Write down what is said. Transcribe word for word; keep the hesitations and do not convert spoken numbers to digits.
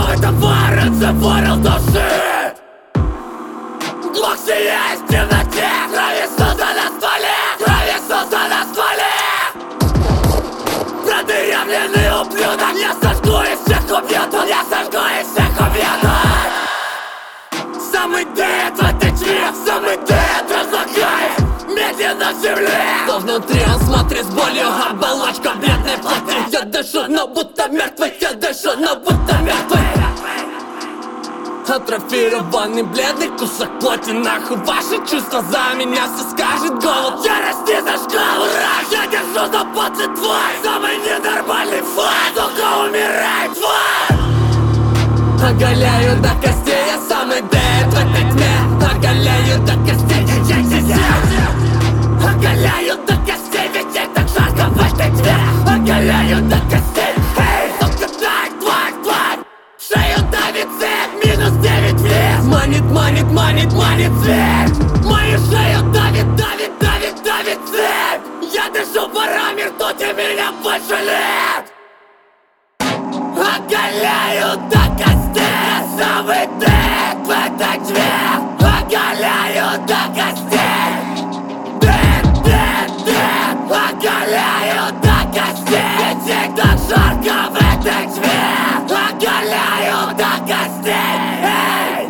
Готовый товар, отзыворил души. Глок сияет в темноте. Крови солнца на стволе, крови солнца на стволе. Продырявленный ублюдок. Я сожгу и всех убьет он, я сожгу и всех убьет он. Самый дед в этой тьме, самый дед разлагает медленно в земле. Но внутри он смотрит с болью, оболочка бледной плоти. Я дышу, но будто мертвый, я дышу, но будто мертвый. Атрофированный бледный кусок плоти. Нахуй ваши чувства, за меня все скажет голод. Ярости зажгал враг, я держу за поцелуй твой. Самый ненормальный фан, сука, умирай, тварь. Оголяю до костей, я самый дед в этой тьме. Оголяю до костей, я здесь. Оголяю до костей, ведь здесь так жарко в этой тьме. Оголяю до костей, эй, сука, дай, тварь, тварь. Шею давит цепь, минус девять вниз. Манит, манит, манит, манит цепь. Мою шею давит, давит, давит, давит цепь. Я дышу парами ртути, меня больше лет. Оголяю до костей, я самый дед в этой тьме. Оголяю до костей. Дед, дед, дед. Оголяю до костей. Ведь здесь так жарко в этой тьме. Оголяю до костей. Эй!